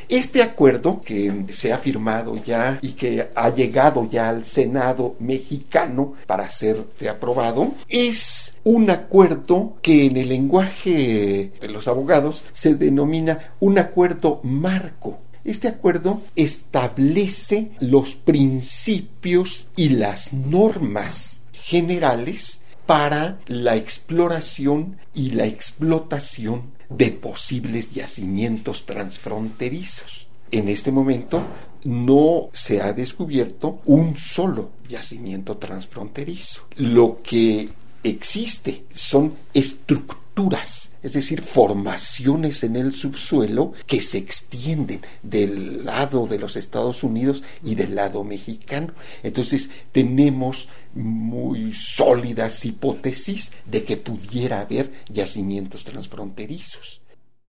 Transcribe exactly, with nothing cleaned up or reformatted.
Este acuerdo que se ha firmado ya y que ha llegado ya al Senado mexicano para ser aprobado es un acuerdo que en el lenguaje de los abogados se denomina un acuerdo marco. Este acuerdo establece los principios y las normas generales para la exploración y la explotación de posibles yacimientos transfronterizos. En este momento no se ha descubierto un solo yacimiento transfronterizo. Lo que existe son estructuras, es decir, formaciones en el subsuelo que se extienden del lado de los Estados Unidos y del lado mexicano. Entonces tenemos muy sólidas hipótesis de que pudiera haber yacimientos transfronterizos.